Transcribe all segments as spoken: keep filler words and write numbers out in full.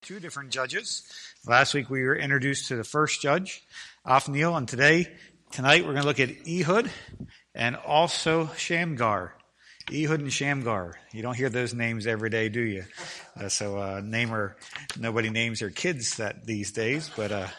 two different judges. Last week we were introduced to the first judge, Othniel, and today, tonight we're going to look at Ehud and also Shamgar. Ehud and Shamgar. You don't hear those names every day, do you? Uh, so uh, namer, nobody names their kids that these days, but uh,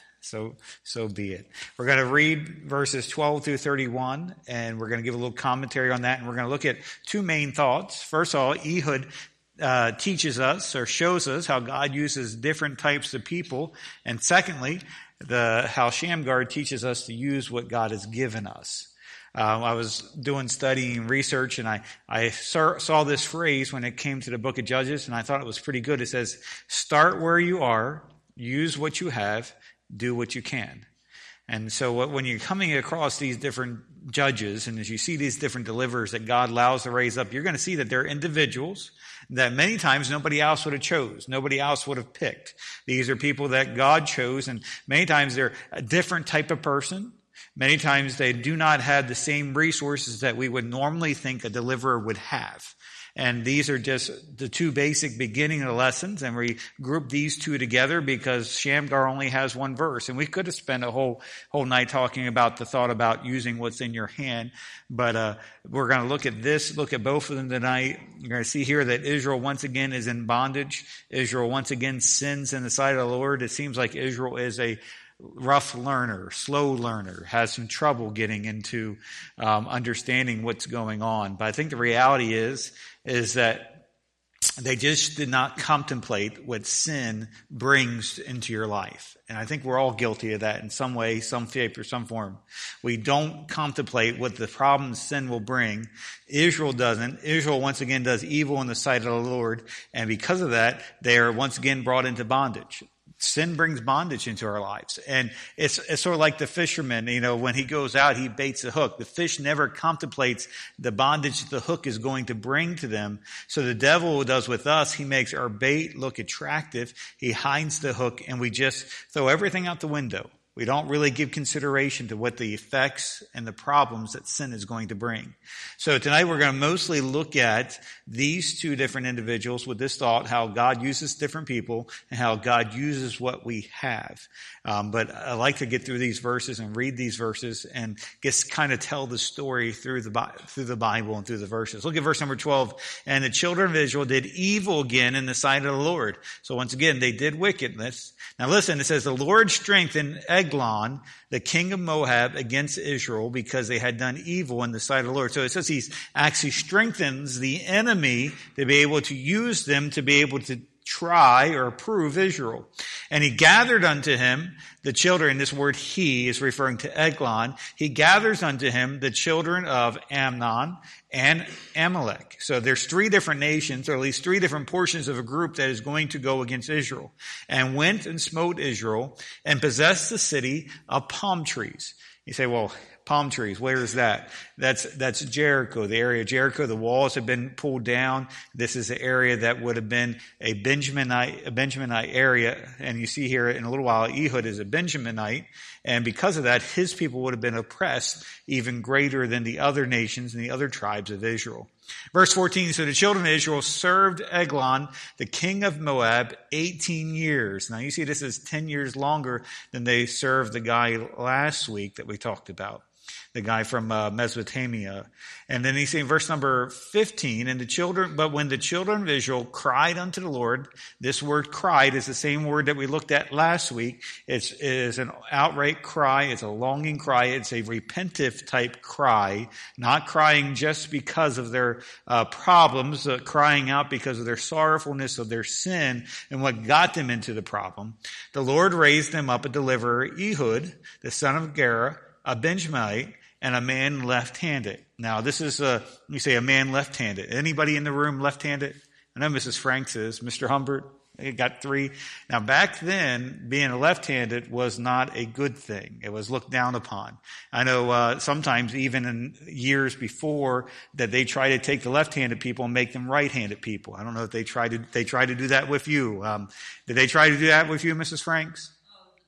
so so be it. We're going to read verses twelve through thirty-one, and we're going to give a little commentary on that, and we're going to look at two main thoughts. First of all, Ehud uh, teaches us or shows us how God uses different types of people, and secondly, the how Shamgar teaches us to use what God has given us. Um, I was doing studying research, and I, I saw, saw this phrase when it came to the book of Judges, and I thought it was pretty good. It says, start where you are, use what you have, do what you can. And so when you're coming across these different judges, and as you see these different deliverers that God allows to raise up, you're going to see that they're individuals that many times nobody else would have chose. Nobody else would have picked. These are people that God chose, and many times they're a different type of person. Many times they do not have the same resources that we would normally think a deliverer would have. And these are just the two basic beginning of the lessons, and we group these two together because Shamgar only has one verse. And we could have spent a whole whole night talking about the thought about using what's in your hand, but uh we're going to look at this, look at both of them tonight. You're going to see here that Israel once again is in bondage. Israel once again sins in the sight of the Lord. It seems like Israel is a rough learner, slow learner, has some trouble getting into um, understanding what's going on. But I think the reality is, is that they just did not contemplate what sin brings into your life. And I think we're all guilty of that in some way, some shape, or some form. We don't contemplate what the problems sin will bring. Israel doesn't. Israel once again does evil in the sight of the Lord. And because of that, they are once again brought into bondage. Sin brings bondage into our lives. And it's, it's sort of like the fisherman, you know, when he goes out, he baits a hook. The fish never contemplates the bondage that the hook is going to bring to them. So the devil does with us, he makes our bait look attractive. He hides the hook, and we just throw everything out the window. We don't really give consideration to what the effects and the problems that sin is going to bring. So tonight we're going to mostly look at these two different individuals with this thought, how God uses different people and how God uses what we have. Um, but I like to get through these verses and read these verses and just kind of tell the story through the through the Bible and through the verses. Look at verse number twelve. And the children of Israel did evil again in the sight of the Lord. So once again, they did wickedness. Now listen, it says, the Lord strengthened Eglon, the king of Moab, against Israel because they had done evil in the sight of the Lord. So it says he actually strengthens the enemy to be able to use them to be able to try or approve Israel. And he gathered unto him the children, this word he is referring to Eglon, he gathers unto him the children of Amnon and Amalek. So there's three different nations, or at least three different portions of a group that is going to go against Israel. And went and smote Israel and possessed the city of palm trees. You say, well, palm trees, where is that? That's, that's Jericho, the area of Jericho. The walls have been pulled down. This is the area that would have been a Benjaminite, a Benjaminite area. And you see here in a little while, Ehud is a Benjaminite. And because of that, his people would have been oppressed even greater than the other nations and the other tribes of Israel. Verse fourteen, so the children of Israel served Eglon, the king of Moab, eighteen years. Now you see this is ten years longer than they served the guy last week that we talked about, the guy from uh, Mesopotamia. And then you see in verse number fifteen, and the children, but when the children of Israel cried unto the Lord, this word cried is the same word that we looked at last week. It's, it is an outright cry. It's a longing cry. It's a repentive type cry, not crying just because of their uh, problems, uh, crying out because of their sorrowfulness of their sin and what got them into the problem. The Lord raised them up a deliverer, Ehud, the son of Gera, a Benjaminite, and a man left-handed. Now, this is, a, you say a man left-handed. Anybody in the room left-handed? I know Missus Franks is. Mister Humbert, they got three. Now, back then, being a left-handed was not a good thing. It was looked down upon. I know uh, sometimes even in years before that they try to take the left-handed people and make them right-handed people. I don't know if they tried to, they tried to do that with you. Um, did they try to do that with you, Missus Franks?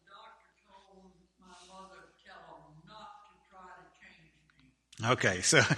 Okay, so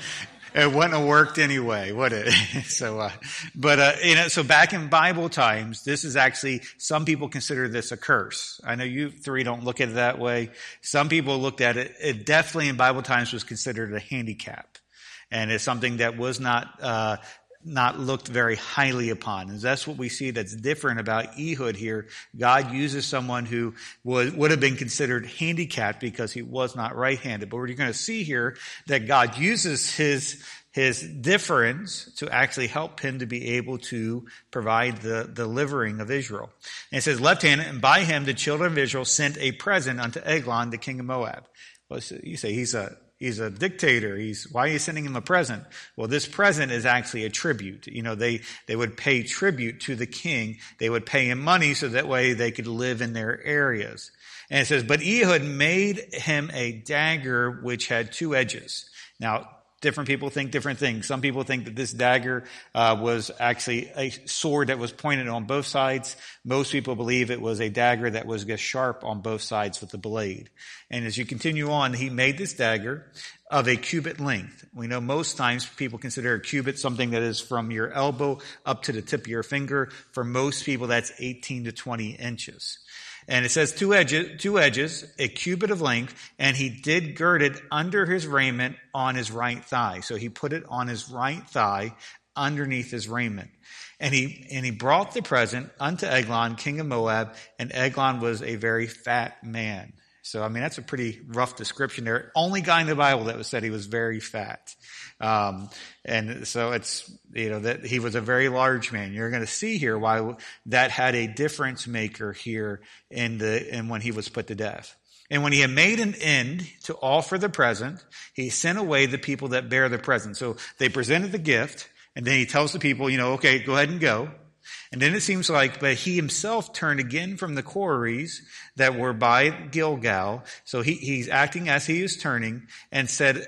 it wouldn't have worked anyway, would it? so, uh, but, uh, you know, so back in Bible times, this is actually, some people consider this a curse. I know you three don't look at it that way. Some people looked at it, it definitely in Bible times was considered a handicap. And it's something that was not, uh, not looked very highly upon. And that's what we see that's different about Ehud here. God uses someone who would, would have been considered handicapped because he was not right-handed. But we're going to see here that God uses his, his difference to actually help him to be able to provide the, the delivering of Israel. And it says, left-handed, and by him the children of Israel sent a present unto Eglon, the king of Moab. Well, you say he's a, He's a dictator. He's, why are you sending him a present? Well, this present is actually a tribute. You know, they, they would pay tribute to the king. They would pay him money so that way they could live in their areas. And it says, but Ehud made him a dagger which had two edges. Now, different people think different things. Some people think that this dagger uh, was actually a sword that was pointed on both sides. Most people believe it was a dagger that was sharp on both sides with the blade. And as you continue on, he made this dagger of a cubit length. We know most times people consider a cubit something that is from your elbow up to the tip of your finger. For most people, that's eighteen to twenty inches. And it says two edges, two edges, a cubit of length, and he did gird it under his raiment on his right thigh. So he put it on his right thigh underneath his raiment. And he, and he brought the present unto Eglon, king of Moab, and Eglon was a very fat man. So, I mean, that's a pretty rough description there. Only guy in the Bible that was said he was very fat. Um, and so it's, you know, that he was a very large man. You're going to see here why that had a difference maker here in the, in when he was put to death. And when he had made an end to offer the present, he sent away the people that bear the present. So they presented the gift, and then he tells the people, you know, okay, go ahead and go. And then it seems like, but he himself turned again from the quarries that were by Gilgal. So he, he's acting as he is turning, and said,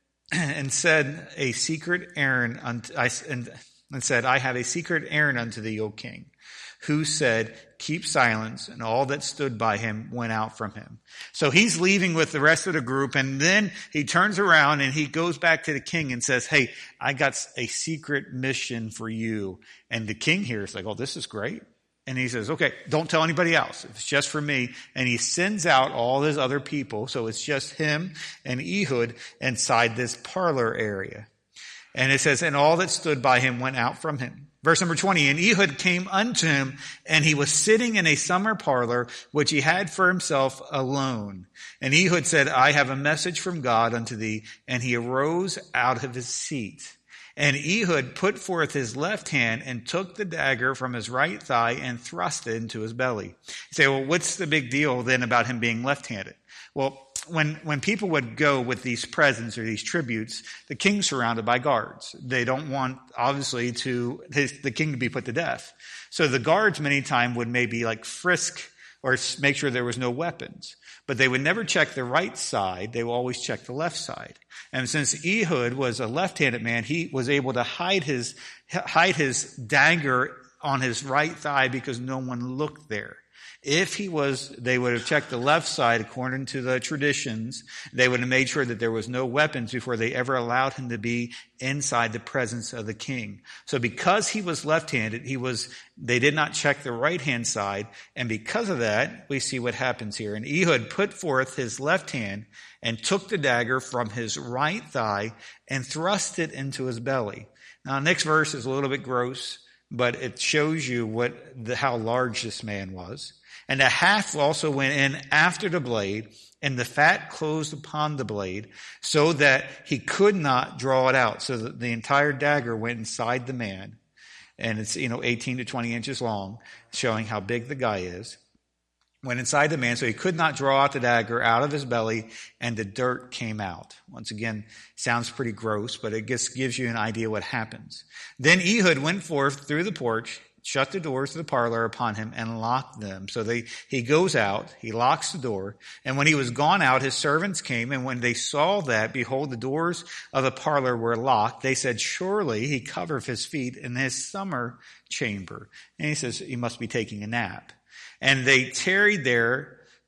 and said a secret errand unto, I, and, and said, I have a secret errand unto thee, O king. Who said, keep silence, and all that stood by him went out from him. So he's leaving with the rest of the group, and then he turns around and he goes back to the king and says, hey, I got a secret mission for you. And the king here is like, oh, this is great. And he says, okay, don't tell anybody else. It's just for me. And he sends out all his other people. So it's just him and Ehud inside this parlor area. And it says, and all that stood by him went out from him. Verse number twenty, and Ehud came unto him, and he was sitting in a summer parlor, which he had for himself alone. And Ehud said, I have a message from God unto thee. And he arose out of his seat. And Ehud put forth his left hand and took the dagger from his right thigh and thrust it into his belly. You say, well, what's the big deal then about him being left-handed? Well, when, when people would go with these presents or these tributes, the king's surrounded by guards. They don't want, obviously, to his, the king to be put to death. So the guards many times would maybe like frisk or make sure there was no weapons. But they would never check the right side. They would always check the left side. And since Ehud was a left-handed man, he was able to hide his, hide his dagger on his right thigh because no one looked there. If he was, they would have checked the left side according to the traditions. They would have made sure that there was no weapons before they ever allowed him to be inside the presence of the king. So because he was left-handed, he was, they did not check the right-hand side. And because of that, we see what happens here. And Ehud put forth his left hand and took the dagger from his right thigh and thrust it into his belly. Now, next verse is a little bit gross, but it shows you what the, how large this man was. And the haft also went in after the blade, and the fat closed upon the blade, so that he could not draw it out. So that the entire dagger went inside the man. And it's, you know, eighteen to twenty inches long, showing how big the guy is. Went inside the man, so he could not draw out the dagger out of his belly, and the dirt came out. Once again, sounds pretty gross, but it just gives you an idea what happens. Then Ehud went forth through the porch, shut the doors of the parlor upon him, and locked them. So they, he goes out, he locks the door, and when he was gone out, his servants came, and when they saw that, behold, the doors of the parlor were locked, they said, surely he covereth his feet in his summer chamber. And he says, he must be taking a nap. And they tarried there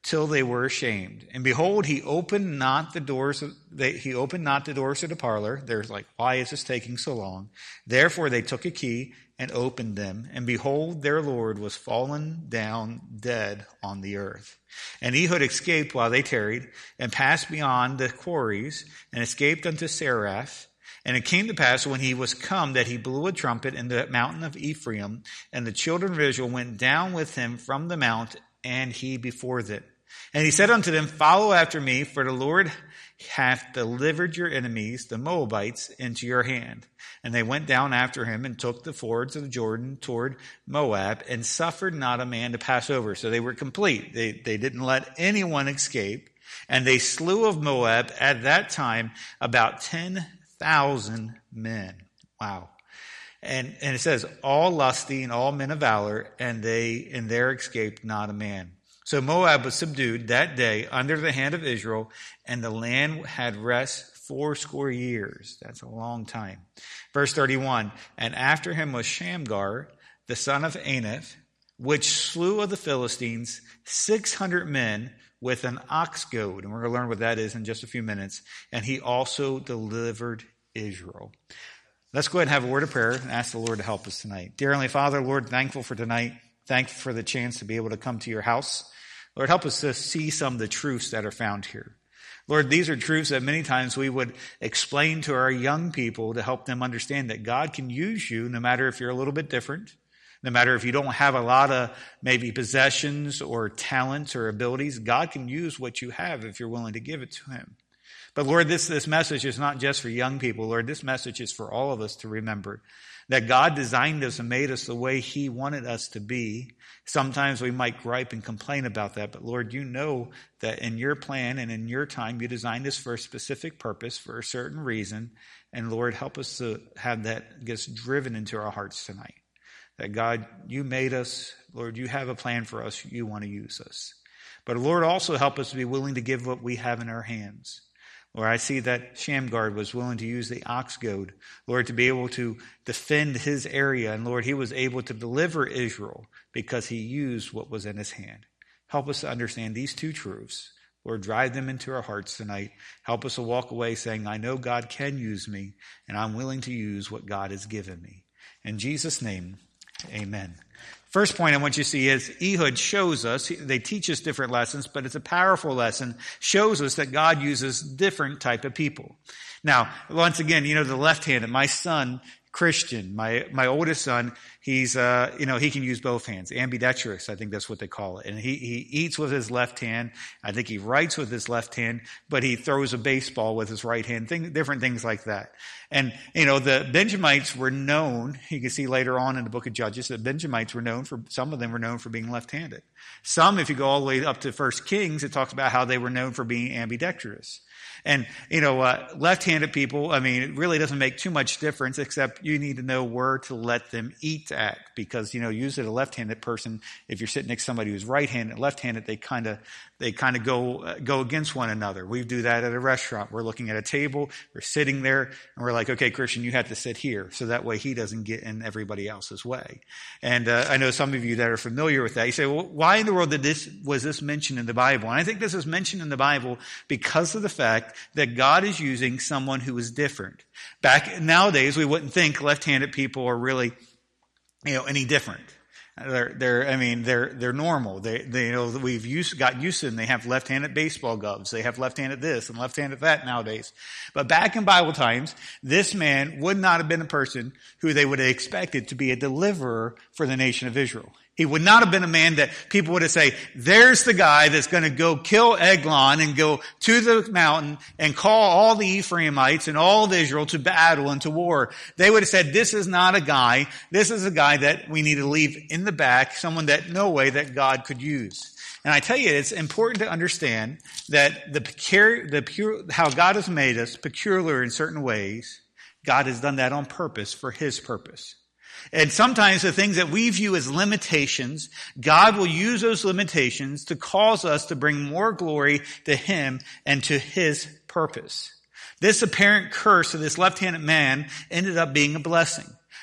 till they were ashamed. And behold, he opened not the doors of, they, he opened not the doors of the parlor. They're like, why is this taking so long? Therefore they took a key and opened them. And behold, their Lord was fallen down dead on the earth. And Ehud escaped while they tarried, and passed beyond the quarries, and escaped unto Seraph. And it came to pass when he was come that he blew a trumpet in the mountain of Ephraim, and the children of Israel went down with him from the mount, and he before them. And he said unto them, follow after me, for the Lord hath delivered your enemies, the Moabites, into your hand. And they went down after him and took the fords of the Jordan toward Moab, and suffered not a man to pass over. So they were complete. They, they didn't let anyone escape. And they slew of Moab at that time about ten thousand men. Wow. And, and it says, all lusty and all men of valor, and they, and there escaped not a man. So Moab was subdued that day under the hand of Israel, and the land had rest fourscore years. That's a long time. Verse thirty-one, and after him was Shamgar, the son of Anath, which slew of the Philistines six hundred men with an ox goad. And we're going to learn what that is in just a few minutes. And he also delivered Israel. Let's go ahead and have a word of prayer and ask the Lord to help us tonight. Dear Heavenly Father, Lord, thankful for tonight. Thankful for the chance to be able to come to your house. Lord, help us to see some of the truths that are found here. Lord, these are truths that many times we would explain to our young people to help them understand that God can use you no matter if you're a little bit different, no matter if you don't have a lot of maybe possessions or talents or abilities. God can use what you have if you're willing to give it to him. But Lord, this, this message is not just for young people. Lord, this message is for all of us to remember that God designed us and made us the way he wanted us to be. Sometimes we might gripe and complain about that, but Lord, you know that in your plan and in your time, you designed us for a specific purpose, for a certain reason. And Lord, help us to have that gets driven into our hearts tonight. That God, you made us. Lord, you have a plan for us. You want to use us. But Lord, also help us to be willing to give what we have in our hands. Lord, I see that Shamgar was willing to use the ox goad, Lord, to be able to defend his area. And Lord, he was able to deliver Israel because he used what was in his hand. Help us to understand these two truths. Lord, drive them into our hearts tonight. Help us to walk away saying, I know God can use me, and I'm willing to use what God has given me. In Jesus' name, amen. First point I want you to see is Ehud shows us, they teach us different lessons, but it's a powerful lesson, shows us that God uses different type of people. Now, once again, you know, the left-handed, my son, Christian, my, my oldest son, he's, uh, you know, he can use both hands. Ambidextrous, I think that's what they call it. And he, he eats with his left hand. I think he writes with his left hand, but he throws a baseball with his right hand, thing, different things like that. And, you know, the Benjamites were known, you can see later on in the book of Judges, that Benjamites were known for, some of them were known for being left-handed. Some, if you go all the way up to First Kings, it talks about how they were known for being ambidextrous. And, you know, uh, left-handed people, I mean, it really doesn't make too much difference, except you need to know where to let them eat at. Because, you know, usually a left-handed person, if you're sitting next to somebody who's right-handed, left-handed, they kind of, they kind of go, uh, go against one another. We do that at a restaurant. We're looking at a table, we're sitting there, and we're like, okay, Christian, you have to sit here. So that way he doesn't get in everybody else's way. And, uh, I know some of you that are familiar with that. You say, well, why in the world did this, was this mentioned in the Bible? And I think this is mentioned in the Bible because of the fact that God is using someone who is different. Back nowadays, we wouldn't think left-handed people are really, you know, any different. They're, they're, I mean, they're, they're normal. They, they, you know, we've used, got used to them. They have left-handed baseball gloves. They have left-handed this and left-handed that nowadays. But back in Bible times, this man would not have been a person who they would have expected to be a deliverer for the nation of Israel. He would not have been a man that people would have said, there's the guy that's going to go kill Eglon and go to the mountain and call all the Ephraimites and all of Israel to battle and to war. They would have said, this is not a guy. This is a guy that we need to leave in the back, someone that no way that God could use. And I tell you, it's important to understand that the peculiar, the pure, how God has made us peculiar in certain ways, God has done that on purpose for his purpose. And sometimes the things that we view as limitations, God will use those limitations to cause us to bring more glory to him and to his purpose. This apparent curse of this left-handed man ended up being a blessing.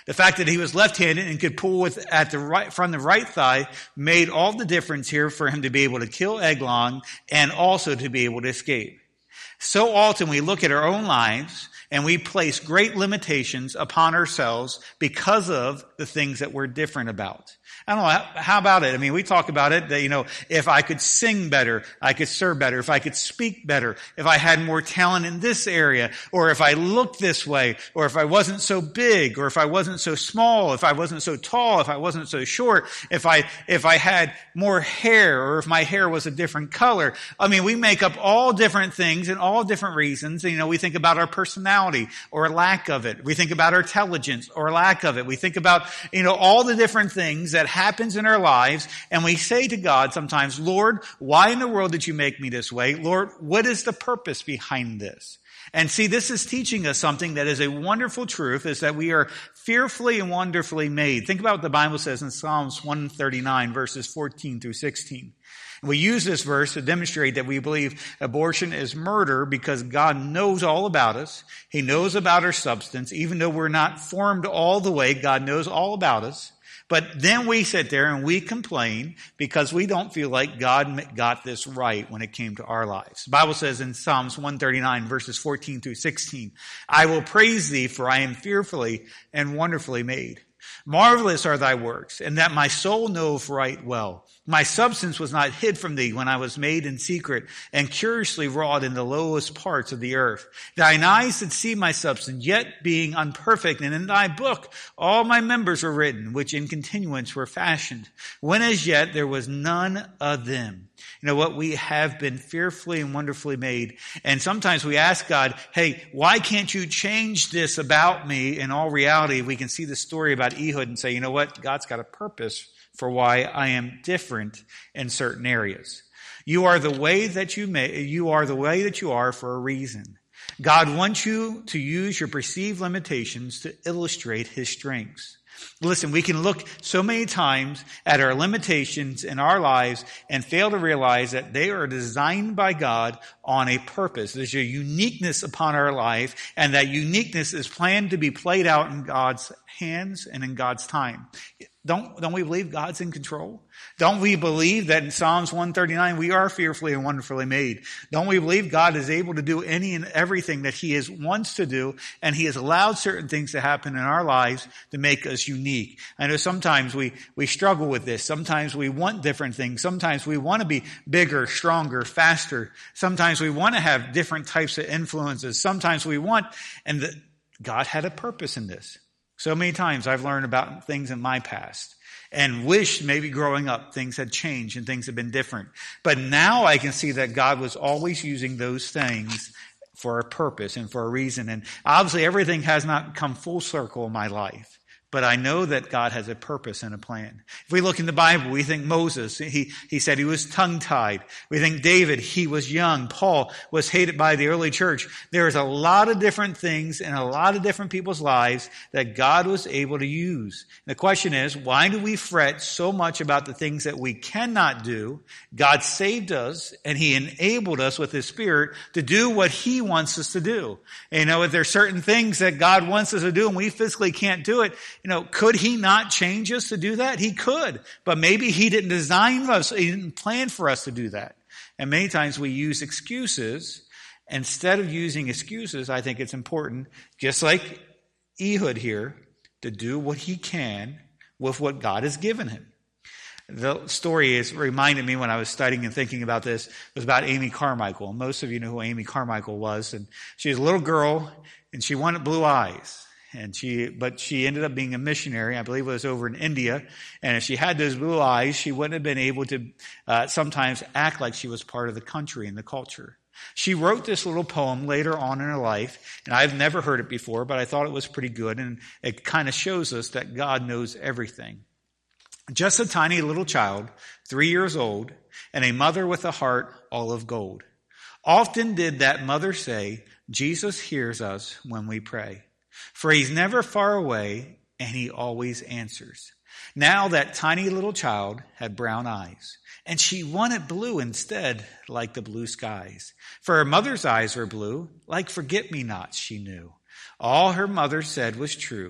The fact that he was left-handed and could pull with at the right from the right thigh made all the difference here for him to be able to kill Eglon and also to be able to escape. So often we look at our own lives and we place great limitations upon ourselves because of the things that we're different about. I don't know, how, how about it? I mean, we talk about it that, you know, if I could sing better, I could serve better. If I could speak better, if I had more talent in this area, or if I looked this way, or if I wasn't so big, or if I wasn't so small, if I wasn't so tall, if I wasn't so short, if I, if I had more hair, or if my hair was a different color. I mean, we make up all different things and all different reasons. You know, we think about our personality or lack of it. We think about our intelligence or lack of it. We think about, you know, all the different things that happens in our lives, and we say to God sometimes, Lord, why in the world did you make me this way? Lord, what is the purpose behind this? And see, this is teaching us something that is a wonderful truth, is that we are fearfully and wonderfully made. Think about what the Bible says in Psalms one thirty-nine, verses fourteen through sixteen. We use this verse to demonstrate that we believe abortion is murder because God knows all about us. He knows about our substance. Even though we're not formed all the way, God knows all about us. But then we sit there and we complain because we don't feel like God got this right when it came to our lives. The Bible says in Psalms one thirty-nine, verses fourteen through sixteen, I will praise thee, for I am fearfully and wonderfully made. Marvelous are thy works, and that my soul knoweth right well. My substance was not hid from thee when I was made in secret and curiously wrought in the lowest parts of the earth. Thine eyes did see my substance, yet being unperfect, and in thy book all my members were written, which in continuance were fashioned, when as yet there was none of them. You know what? We have been fearfully and wonderfully made. And sometimes we ask God, hey, why can't you change this about me? In all reality, we can see the story about Ehud and say, you know what? God's got a purpose for why I am different in certain areas. You are the way that you may, you are the way that you are for a reason. God wants you to use your perceived limitations to illustrate his strengths. Listen, we can look so many times at our limitations in our lives and fail to realize that they are designed by God on a purpose. There's a uniqueness upon our life, and that uniqueness is planned to be played out in God's hands and in God's time. Don't, don't we believe God's in control? Don't we believe that in Psalms one thirty-nine, we are fearfully and wonderfully made? Don't we believe God is able to do any and everything that he is wants to do, and he has allowed certain things to happen in our lives to make us unique? I know sometimes we, we struggle with this. Sometimes we want different things. Sometimes we want to be bigger, stronger, faster. Sometimes we want to have different types of influences. Sometimes we want, and the, God had a purpose in this. So many times I've learned about things in my past and wished maybe growing up things had changed and things had been different. But now I can see that God was always using those things for a purpose and for a reason. And obviously everything has not come full circle in my life. But I know that God has a purpose and a plan. If we look in the Bible, we think Moses, he, he said he was tongue-tied. We think David, he was young. Paul was hated by the early church. There's a lot of different things in a lot of different people's lives that God was able to use. And the question is, why do we fret so much about the things that we cannot do? God saved us, and he enabled us with his Spirit to do what he wants us to do. And you know, if there's certain things that God wants us to do and we physically can't do it, you know, could he not change us to do that? He could, but maybe he didn't design us. He didn't plan for us to do that. And many times we use excuses. Instead of using excuses, I think it's important, just like Ehud here, to do what he can with what God has given him. The story is reminded me when I was studying and thinking about this, it was about Amy Carmichael. Most of you know who Amy Carmichael was. And she was a little girl, and she wanted blue eyes. And she, but she ended up being a missionary. I believe it was over in India. And if she had those blue eyes, she wouldn't have been able to uh, sometimes act like she was part of the country and the culture. She wrote this little poem later on in her life, and I've never heard it before, but I thought it was pretty good, and it kind of shows us that God knows everything. Just a tiny little child, three years old, and a mother with a heart all of gold. Often did that mother say, Jesus hears us when we pray. For he's never far away, and he always answers. Now that tiny little child had brown eyes, and she wanted blue instead, like the blue skies. For her mother's eyes were blue, like forget-me-nots, she knew. All her mother said was true.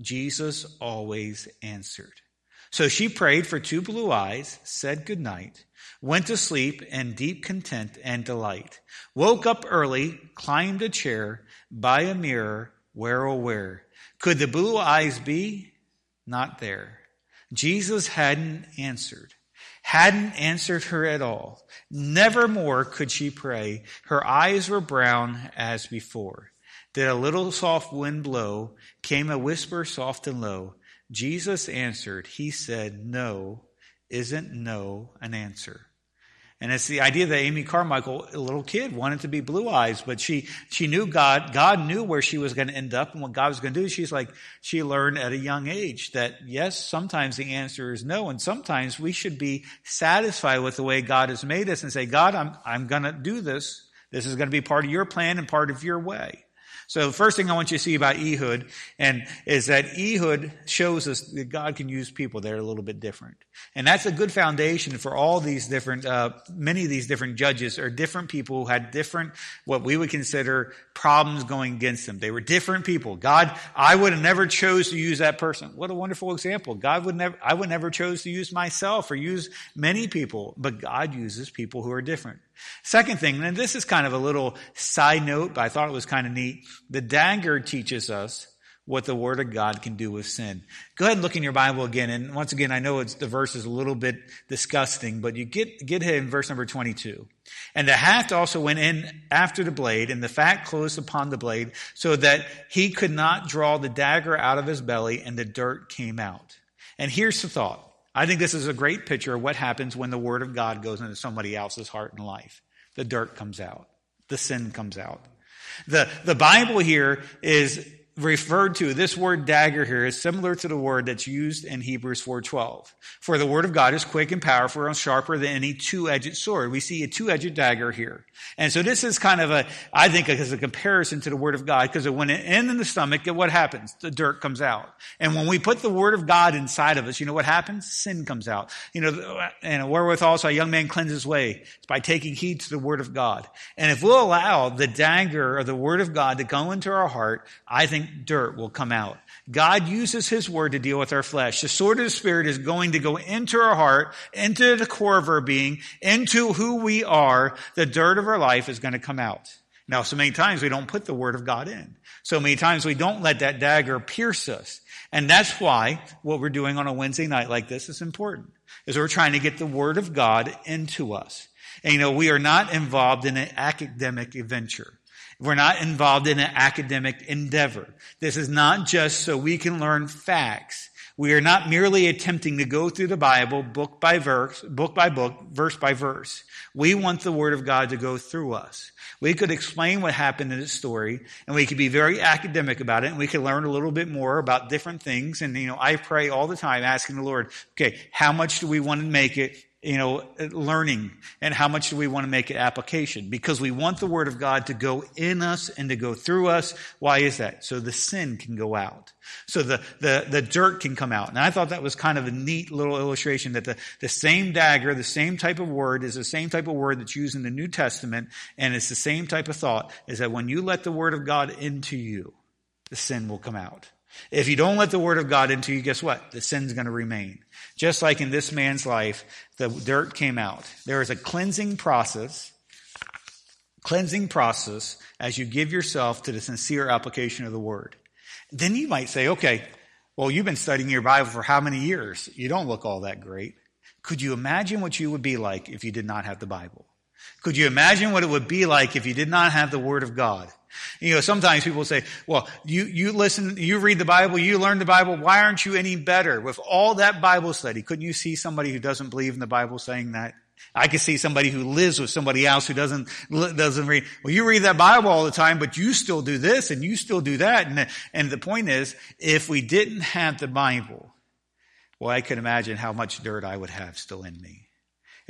Jesus always answered. So she prayed for two blue eyes, said goodnight, went to sleep in deep content and delight, woke up early, climbed a chair, by a mirror, where oh where? Could the blue eyes be? Not there. Jesus hadn't answered. Hadn't answered her at all. Nevermore could she pray. Her eyes were brown as before. Did a little soft wind blow? Came a whisper soft and low. Jesus answered. He said, no, isn't no an answer? And it's the idea that Amy Carmichael, a little kid, wanted to be blue eyes, but she, she knew God. God knew where she was going to end up and what God was going to do. She's like, she learned at a young age that yes, sometimes the answer is no. And sometimes we should be satisfied with the way God has made us and say, God, I'm, I'm going to do this. This is going to be part of your plan and part of your way. So the first thing I want you to see about Ehud and is that Ehud shows us that God can use people that are a little bit different. And that's a good foundation for all these different, uh, many of these different judges are different people who had different, what we would consider problems going against them. They were different people. God, I would have never chose to use that person. What a wonderful example. God would never, I would never chose to use myself or use many people, but God uses people who are different. Second thing, and this is kind of a little side note, but I thought it was kind of neat. The dagger teaches us what the Word of God can do with sin. Go ahead and look in your Bible again. And once again, I know it's the verse is a little bit disgusting, but you get, get hit in verse number twenty-two. And the haft also went in after the blade, and the fat closed upon the blade, so that he could not draw the dagger out of his belly, and the dirt came out. And here's the thought. I think this is a great picture of what happens when the Word of God goes into somebody else's heart and life. The dirt comes out. The sin comes out. The, the Bible here is referred to, this word dagger here is similar to the word that's used in Hebrews four twelve. For the Word of God is quick and powerful and sharper than any two-edged sword. We see a two-edged dagger here. And so this is kind of a, I think, as a comparison to the Word of God, because when it ends in the stomach, what happens? The dirt comes out. And when we put the Word of God inside of us, you know what happens? Sin comes out. You know, and wherewithal shall a young man cleanse his way? It's by taking heed to the Word of God. And if we'll allow the dagger or the Word of God to go into our heart, I think dirt will come out. God uses His Word to deal with our flesh. The sword of the Spirit is going to go into our heart, into the core of our being, into who we are. The dirt of our life is going to come out. Now, so many times we don't put the Word of God in. So many times we don't let that dagger pierce us. And that's why what we're doing on a Wednesday night like this is important, is we're trying to get the Word of God into us. And you know, we are not involved in an academic adventure. We're not involved in an academic endeavor. This is not just so we can learn facts. We are not merely attempting to go through the Bible book by verse, book by book, verse by verse. We want the Word of God to go through us. We could explain what happened in this story, and we could be very academic about it, and we could learn a little bit more about different things. And, you know, I pray all the time asking the Lord, okay, how much do we want to make it, you know, learning, and how much do we want to make it application? Because we want the Word of God to go in us and to go through us. Why is that? So the sin can go out. So the, the, the dirt can come out. And I thought that was kind of a neat little illustration that the, the same dagger, the same type of word is the same type of word that's used in the New Testament. And it's the same type of thought, is that when you let the Word of God into you, the sin will come out. If you don't let the Word of God into you, guess what? The sin's going to remain. Just like in this man's life, the dirt came out. There is a cleansing process, cleansing process as you give yourself to the sincere application of the Word. Then you might say, okay, well, you've been studying your Bible for how many years? You don't look all that great. Could you imagine what you would be like if you did not have the Bible? Could you imagine what it would be like if you did not have the Word of God? You know, sometimes people say, well, you, you listen, you read the Bible, you learn the Bible, why aren't you any better? With all that Bible study, couldn't you see somebody who doesn't believe in the Bible saying that? I could see somebody who lives with somebody else who doesn't, doesn't read. Well, you read that Bible all the time, but you still do this and you still do that. And, and the point is, if we didn't have the Bible, well, I could imagine how much dirt I would have still in me.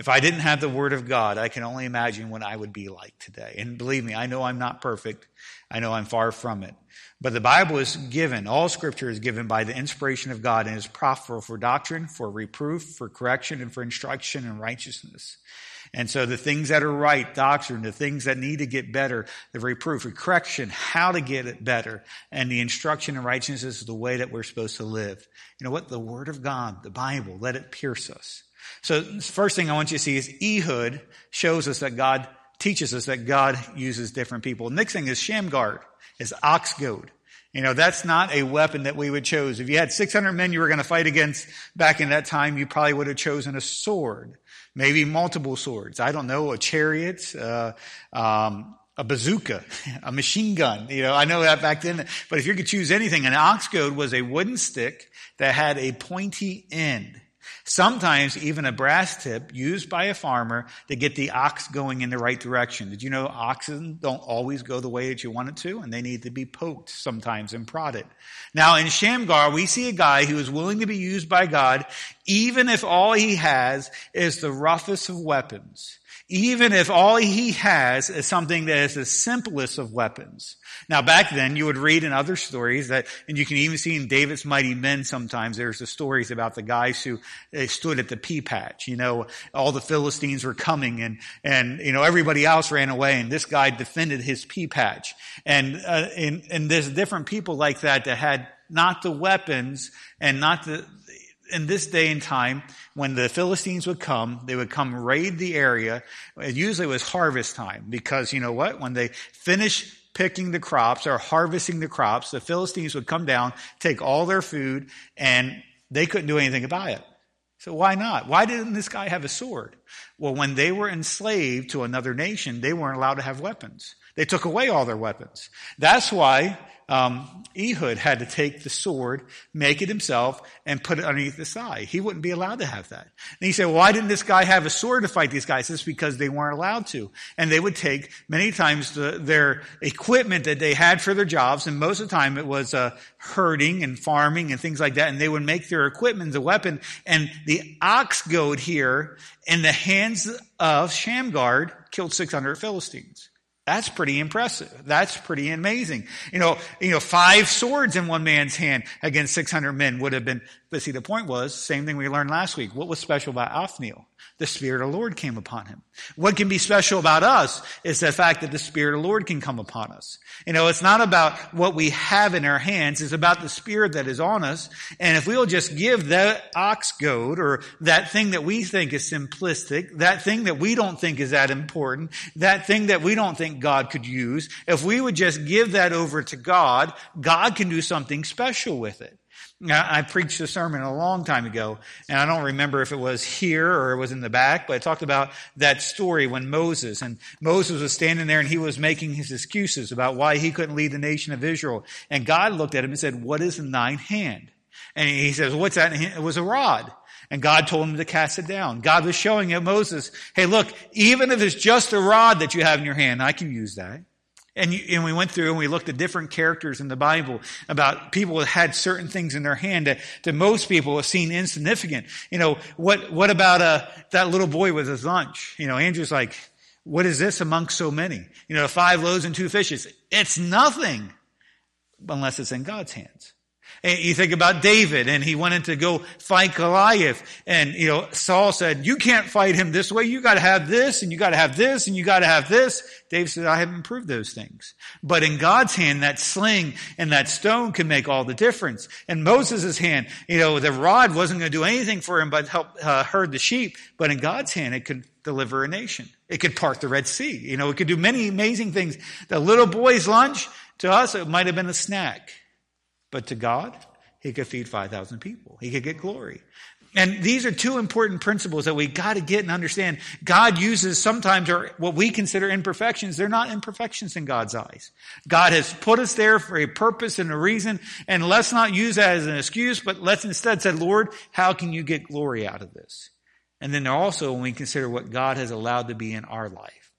If I didn't have the Word of God, I can only imagine what I would be like today. And believe me, I know I'm not perfect. I know I'm far from it. But the Bible is given, all Scripture is given by the inspiration of God and is profitable for doctrine, for reproof, for correction, and for instruction in righteousness. And so the things that are right, doctrine, the things that need to get better, the reproof, the correction, how to get it better, and the instruction in righteousness is the way that we're supposed to live. You know what? The Word of God, the Bible, let it pierce us. So the first thing I want you to see is Ehud shows us that God teaches us that God uses different people. The next thing is Shamgar, is ox goad. You know, that's not a weapon that we would choose. If you had six hundred men you were going to fight against back in that time, you probably would have chosen a sword, maybe multiple swords. I don't know, a chariot, uh, um, a bazooka, a machine gun. You know, I know that back then. But if you could choose anything, an ox goad was a wooden stick that had a pointy end. Sometimes even a brass tip used by a farmer to get the ox going in the right direction. Did you know oxen don't always go the way that you want it to, and they need to be poked sometimes and prodded? Now in Shamgar, we see a guy who is willing to be used by God, even if all he has is the roughest of weapons. Even if all he has is something that is the simplest of weapons. Now back then, you would read in other stories that, and you can even see in David's Mighty Men sometimes, there's the stories about the guys who they stood at the pea patch. You know, all the Philistines were coming and, and, you know, everybody else ran away and this guy defended his pea patch. And, uh, and, and there's different people like that that had not the weapons and not the, in this day and time, when the Philistines would come, they would come raid the area. It usually was harvest time because, you know what? When they finish picking the crops or harvesting the crops, the Philistines would come down, take all their food, and they couldn't do anything about it. So why not? Why didn't this guy have a sword? Well, when they were enslaved to another nation, they weren't allowed to have weapons. They took away all their weapons. That's why Um, Ehud had to take the sword, make it himself, and put it underneath the thigh. He wouldn't be allowed to have that. And he said, well, why didn't this guy have a sword to fight these guys? It's because they weren't allowed to. And they would take, many times, the, their equipment that they had for their jobs, and most of the time it was uh, herding and farming and things like that, and they would make their equipment the weapon. And the ox goad here, in the hands of Shamgar, killed six hundred Philistines. That's pretty impressive. That's pretty amazing. You know, you know, five swords in one man's hand against six hundred men would have been, but see, the point was, same thing we learned last week. What was special about Othniel? The Spirit of the Lord came upon him. What can be special about us is the fact that the Spirit of the Lord can come upon us. You know, it's not about what we have in our hands. It's about the Spirit that is on us. And if we'll just give that ox goad or that thing that we think is simplistic, that thing that we don't think is that important, that thing that we don't think God could use, if we would just give that over to God, God can do something special with it. Now, I preached a sermon a long time ago, and I don't remember if it was here or it was in the back, but I talked about that story when Moses, and Moses was standing there and he was making his excuses about why he couldn't lead the nation of Israel. And God looked at him and said, what is in thine hand? And he says, what's that? And it was a rod. And God told him to cast it down. God was showing at Moses, hey, look, even if it's just a rod that you have in your hand, I can use that. And, you, and we went through and we looked at different characters in the Bible about people that had certain things in their hand that to most people have seen insignificant. You know, what, what about, uh, that little boy with his lunch? You know, Andrew's like, what is this amongst so many? You know, five loaves and two fishes. It's nothing unless it's in God's hands. And you think about David, and he wanted to go fight Goliath. And, you know, Saul said, you can't fight him this way. You got to have this, and you got to have this, and you got to have this. David said, I haven't proved those things. But in God's hand, that sling and that stone can make all the difference. In Moses' hand, you know, the rod wasn't going to do anything for him but help uh, herd the sheep. But in God's hand, it could deliver a nation. It could part the Red Sea. You know, it could do many amazing things. The little boy's lunch, to us, it might have been a snack. But to God, he could feed five thousand people. He could get glory. And these are two important principles that we got to get and understand. God uses sometimes our, what we consider imperfections. They're not imperfections in God's eyes. God has put us there for a purpose and a reason. And let's not use that as an excuse, but let's instead say, Lord, how can you get glory out of this? And then also when we consider what God has allowed to be in our life.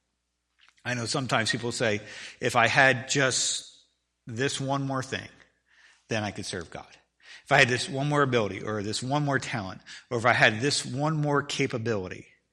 I know sometimes people say, if I had just this one more thing, then I could serve God. If I had this one more ability or this one more talent, or if I had this one more capability.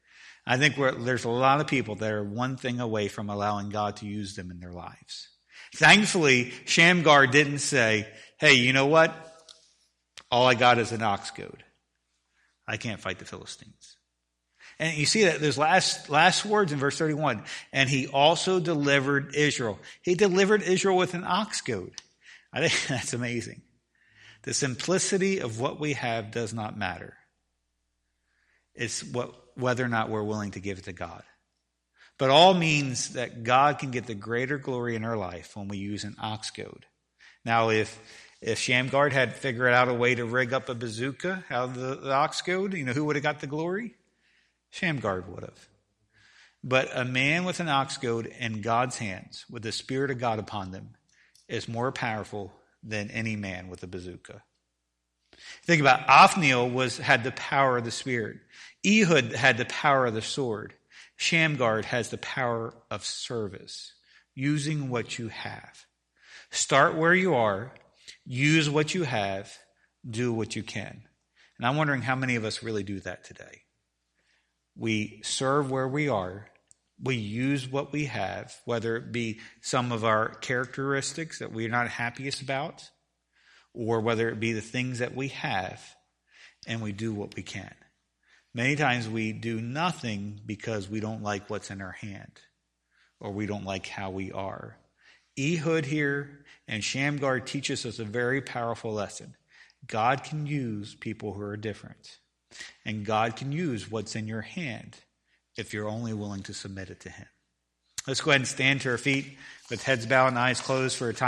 I think we're, there's a lot of people that are one thing away from allowing God to use them in their lives. Thankfully, Shamgar didn't say, hey, you know what? All I got is an ox goad. I can't fight the Philistines. And you see that those last, last words in verse thirty-one. And he also delivered Israel. He delivered Israel with an ox goad. I think that's amazing. The simplicity of what we have does not matter. It's what, whether or not we're willing to give it to God. But all means that God can get the greater glory in our life when we use an ox goad. Now, if if Shamgar had figured out a way to rig up a bazooka out of the, the ox goad, you know, who would have got the glory? Shamgar would have. But a man with an ox goad in God's hands, with the Spirit of God upon them, is more powerful than any man with a bazooka. Think about it. Othniel was had the power of the Spirit. Ehud had the power of the sword. Shamgar has the power of service, using what you have. Start where you are, use what you have, do what you can. And I'm wondering how many of us really do that today. We serve where we are, we use what we have, whether it be some of our characteristics that we're not happiest about, or whether it be the things that we have, and we do what we can. Many times we do nothing because we don't like what's in our hand, or we don't like how we are. Ehud here and Shamgar teaches us a very powerful lesson. God can use people who are different, and God can use what's in your hand if you're only willing to submit it to him. Let's go ahead and stand to our feet with heads bowed and eyes closed for a time.